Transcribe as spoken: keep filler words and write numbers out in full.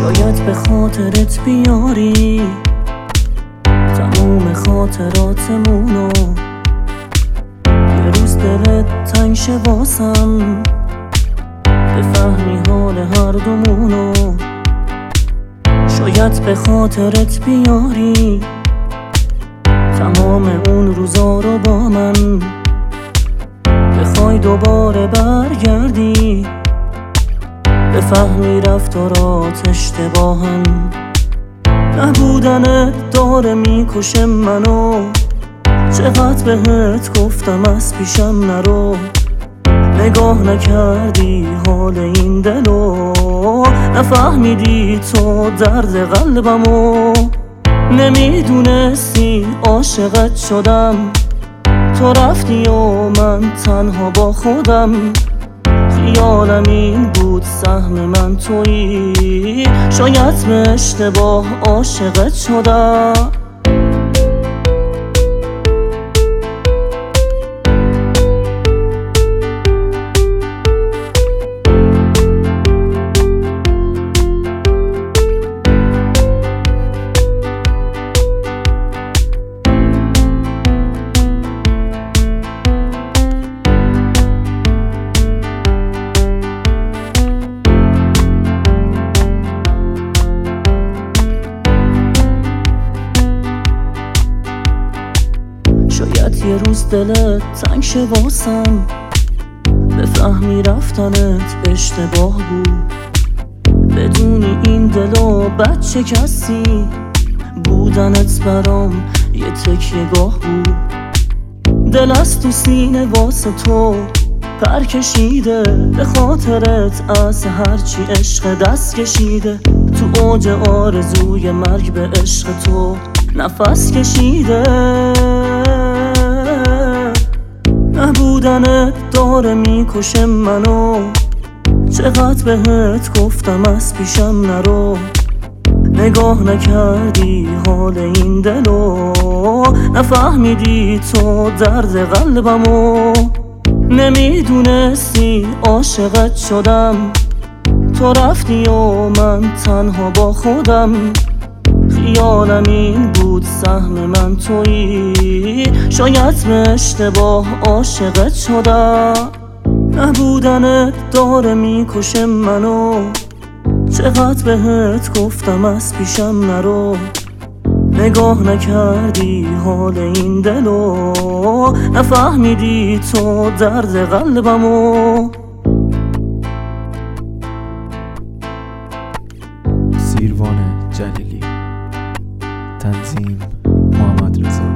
شاید به خاطرت بیاری تموم خاطراتمونو، یه روز دلت تنگ شه واسم بفهمی حال هر دومونو. شاید به خاطرت بیاری تمام اون روزا رو با من، بخوای دوباره برگردی بفهمی رفتارات اشتباهن. نبودنت داره میکشه منو، چقدر بهت گفتم از پیشم نرو. نگاه نکردی حال این دلو، نفهمیدی تو درد قلبمو. نمیدونستی عاشقت شدم، تو رفتی و من تنها با خودم. خیالم این بود سهم من تویی، شاید به اشتباه عاشقت شدم. شاید یه روز دلت تنگ شه واسم بفهمی رفتنت اشتباه بود. بدونی این دلو بچه کسی بودنت برام یه تکیه گاه بود. دل از تو سینه واسه تو پر کشیده، به خاطرت از هرچی عشق دست کشیده. تو اوج آرزوی مرگ به عشق تو نفس کشیده. نبودنت داره میکشه منو، چقدر بهت گفتم از پیشم نرو. نگاه نکردی حال این دلو، نفهمیدی تو درد قلبمو. نمیدونستی عاشقت شدم، تو رفتی و من تنها با خودم. خیالم این بود سهم من تویی، شاید به اشتباه عاشقت شدم. نبودنت داره میکشه منو، چقدر بهت گفتم از پیشم نرو. نگاه نکردی حال این دلو، نفهمیدی تو درد قلبمو. سیروان جلیلی، تنظیم محمد رضا.